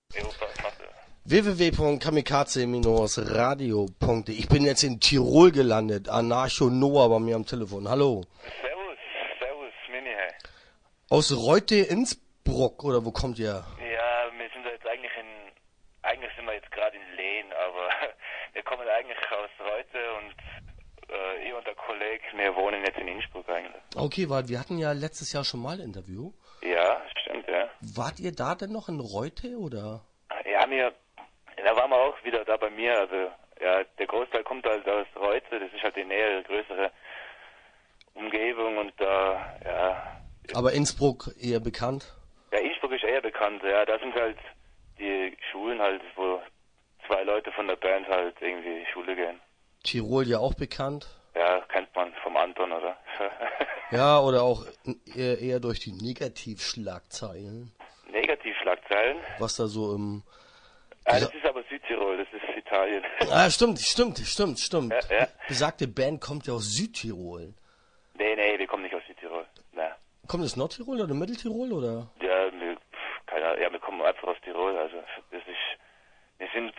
www.kamikaze-radio.de. Ich bin jetzt in Tirol gelandet. Anarcho Noah bei mir am Telefon. Hallo. Servus, Mini, hey. Aus Reute, Innsbruck, oder wo kommt ihr? Ja, wir sind jetzt eigentlich sind wir jetzt gerade in Lehn, aber wir kommen eigentlich aus Reute und ich und der Kollege, wir wohnen jetzt in Innsbruck eigentlich. Okay, weil wir hatten ja letztes Jahr schon mal ein Interview. Ja, stimmt, ja. Wart ihr da denn noch in Reute, oder? Ja, da waren wir auch wieder da bei mir, also ja, der Großteil kommt halt aus Reute, das ist halt die nähere, größere Umgebung und da, ja. Aber Innsbruck eher bekannt? Ja, Innsbruck ist eher bekannt, ja, da sind halt die Schulen halt, wo zwei Leute von der Band halt irgendwie Schule gehen. Tirol ja auch bekannt? Ja, kennt man vom Anton, oder? Ja, oder auch eher durch die Negativschlagzeilen. Negativschlagzeilen? Was da so im... Das ist aber Südtirol, das ist Italien. Ah, stimmt. Ja. Besagte Band kommt ja aus Südtirol. Nee, wir kommen nicht aus Südtirol. Nee. Kommt das Nordtirol oder Mitteltirol, oder? Ja, wir kommen einfach aus Tirol, also wir sind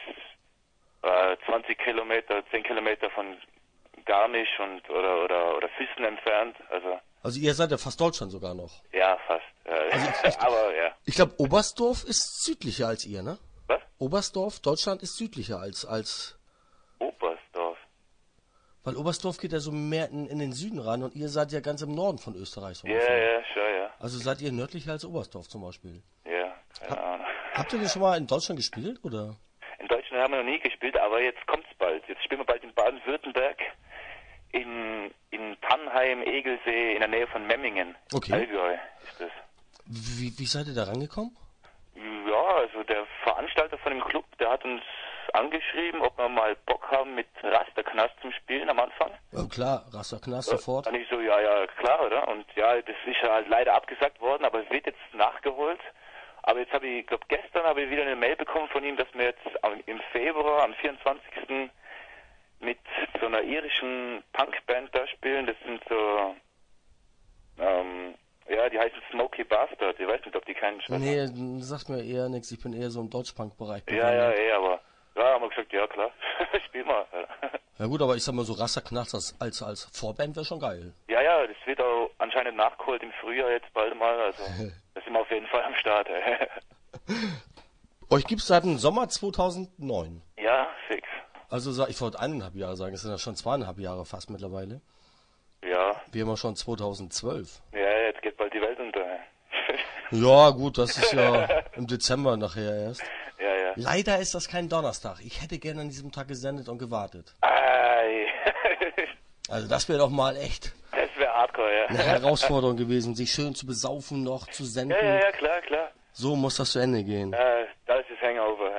20 Kilometer, 10 Kilometer von Garmisch oder Füssen entfernt, also... Also ihr seid ja fast Deutschland sogar noch. Ja, fast. Aber ja. Ich glaube, Oberstdorf ist südlicher als ihr, ne? Was? Oberstdorf, Deutschland ist südlicher als... Oberstdorf. Weil Oberstdorf geht ja so mehr in den Süden rein und ihr seid ja ganz im Norden von Österreich. So Ja, schon, ja. Also seid ihr nördlicher als Oberstdorf zum Beispiel. Ja, keine Ahnung. Habt ihr denn schon mal in Deutschland gespielt, oder? In Deutschland haben wir noch nie gespielt, aber jetzt kommt's bald. Jetzt spielen wir bald in Baden-Württemberg, in Tannheim, Egelsee, in der Nähe von Memmingen. Okay. Allgäu ist das. Wie seid ihr da rangekommen? Ja, also der Veranstalter von dem Club, der hat uns angeschrieben, ob wir mal Bock haben, mit Rasterknast zum Spielen am Anfang. Ja klar, Rasterknast sofort. Und ich so, ja, klar, oder? Und ja, das ist ja halt leider abgesagt worden, aber es wird jetzt nachgeholt. Aber jetzt ich glaube gestern habe ich wieder eine Mail bekommen von ihm, dass wir jetzt im Februar, am 24. mit so einer irischen Punkband da spielen. Das sind so, die heißen Smoky Bastard. Ich weiß nicht, ob die keinen Schwester. Nee, sagt mir eher nichts. Ich bin eher so im Deutschpunk-Bereich. Ja, aber ja, haben wir gesagt, ja klar, spiel mal. Ja gut, aber ich sag mal so, Rasterknast als Vorband wäre schon geil. Ja, das wird auch anscheinend nachgeholt im Frühjahr jetzt bald mal, also da sind wir auf jeden Fall am Start. Euch gibt's seit dem Sommer 2009? Ja, fix. Also ich wollte 1,5 Jahre sagen, es sind ja schon 2,5 Jahre fast mittlerweile. Ja. Wir haben ja schon 2012. Ja, jetzt geht bald die Welt unter. Ja gut, das ist ja im Dezember nachher erst. Ja. Leider ist das kein Donnerstag. Ich hätte gerne an diesem Tag gesendet und gewartet. Also das wäre doch mal echt... Das wäre hardcore, ja. Eine Herausforderung gewesen, sich schön zu besaufen noch, zu senden. Ja, klar. So muss das zu Ende gehen. Das ist Hangover.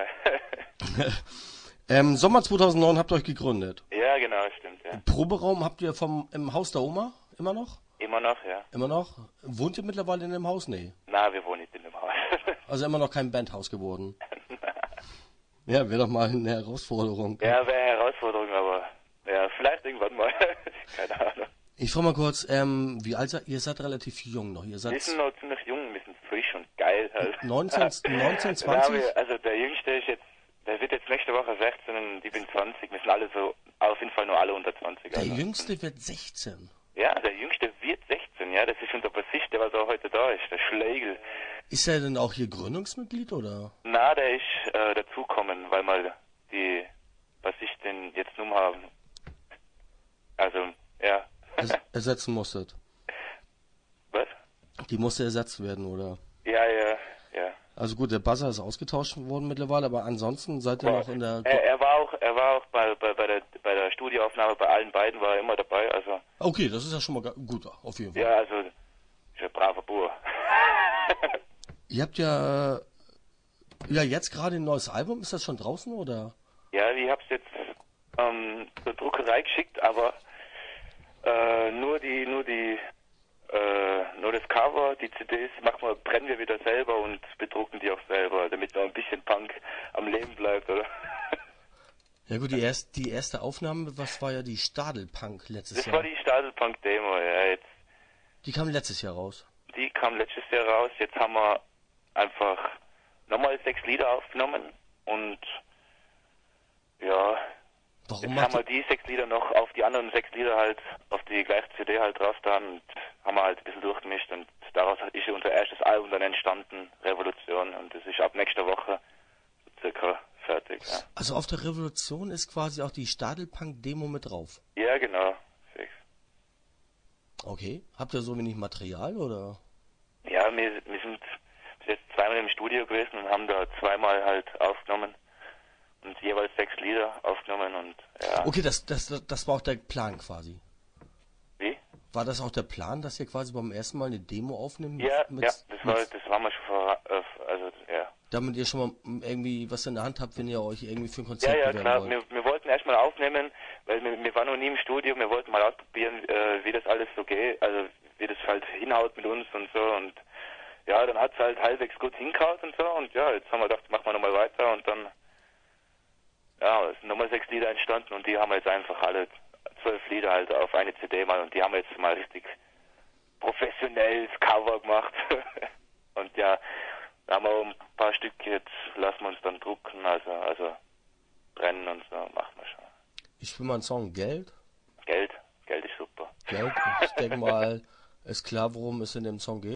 Sommer 2009 habt ihr euch gegründet. Ja, genau, stimmt, ja. Proberaum habt ihr im Haus der Oma immer noch? Immer noch, ja. Immer noch? Wohnt ihr mittlerweile in dem Haus? Nee. Na, wir wohnen nicht in dem Haus. Also immer noch kein Bandhaus geworden. Ja, wäre doch mal eine Herausforderung. Ja, wäre eine Herausforderung, aber ja, vielleicht irgendwann mal. Keine Ahnung. Ich frage mal kurz, wie alt seid ihr? Ihr seid relativ jung noch. Wir sind noch ziemlich jung, wir sind frisch und geil. Halt. 19, 20? Also der Jüngste ist jetzt, der wird jetzt nächste Woche 16 und ich bin 20. Wir sind alle so, auf jeden Fall nur alle unter 20. Der Jüngste wird 16? Ja, der Jüngste wird 16, ja. Das ist unser Bassist, der was auch heute da ist, der Schlegel. Ist er denn auch hier Gründungsmitglied, oder? Na, der ist dazukommen, weil wir die Bassistin jetzt nun haben. Also, ja. Ersetzen musstet. Was? Die musste ersetzt werden, oder? Ja. Also gut, der Buzzer ist ausgetauscht worden mittlerweile, aber ansonsten seid ihr noch in der... Er war auch bei der Studioaufnahme bei allen beiden war er immer dabei, also... Okay, das ist ja schon mal gut, auf jeden Fall. Ja, also, ist ein braver Bur. Ihr habt ja jetzt gerade ein neues Album, ist das schon draußen, oder? Ja, ich hab's jetzt zur Druckerei geschickt, aber nur das Cover, die CDs brennen wir wieder selber und bedrucken die auch selber, damit noch ein bisschen Punk am Leben bleibt, oder? Ja gut, die erste Aufnahme, was war ja die Stadelpunk letztes Jahr? Das war die Stadelpunk-Demo, ja, jetzt. Die kam letztes Jahr raus. Die kam letztes Jahr raus, jetzt haben wir einfach nochmal 6 Lieder aufgenommen und ja, Warum jetzt haben wir die 6 Lieder noch auf die anderen 6 Lieder halt, auf die gleiche CD halt drauf da und haben wir halt ein bisschen durchgemischt und daraus ist unser erstes Album dann entstanden, Revolution, und das ist ab nächster Woche circa fertig. Ja. Also auf der Revolution ist quasi auch die Stadelpunk-Demo mit drauf? Ja, genau. Fix. Okay. Habt ihr so wenig Material oder? Ja, wir sind bis jetzt zweimal im Studio gewesen und haben da zweimal halt aufgenommen und jeweils 6 Lieder aufgenommen und ja. Okay, das war auch der Plan quasi. Wie? War das auch der Plan, dass ihr quasi beim ersten Mal eine Demo aufnimmt? Ja, das war mal schon also ja. Damit ihr schon mal irgendwie was in der Hand habt, wenn ihr euch irgendwie für ein Konzert bewerben klar. wollt. Wir wollten erstmal aufnehmen, weil wir waren noch nie im Studio, wir wollten mal ausprobieren, wie das alles so geht, also wie das halt hinhaut mit uns und so und ja, dann hat es halt halbwegs gut hingehaut und so und ja, jetzt haben wir gedacht, machen wir nochmal weiter und dann ja, es sind nochmal 6 Lieder entstanden und die haben wir jetzt einfach alle 12 Lieder halt auf eine CD mal und die haben wir jetzt mal richtig professionelles Cover gemacht und ja, da haben wir auch ein paar Stück jetzt, lassen wir uns dann drucken, also brennen und so, machen wir schon. Ich spiele mal einen Song, Geld? Geld ist super. Geld, ich denke mal, ist klar, worum es in dem Song geht.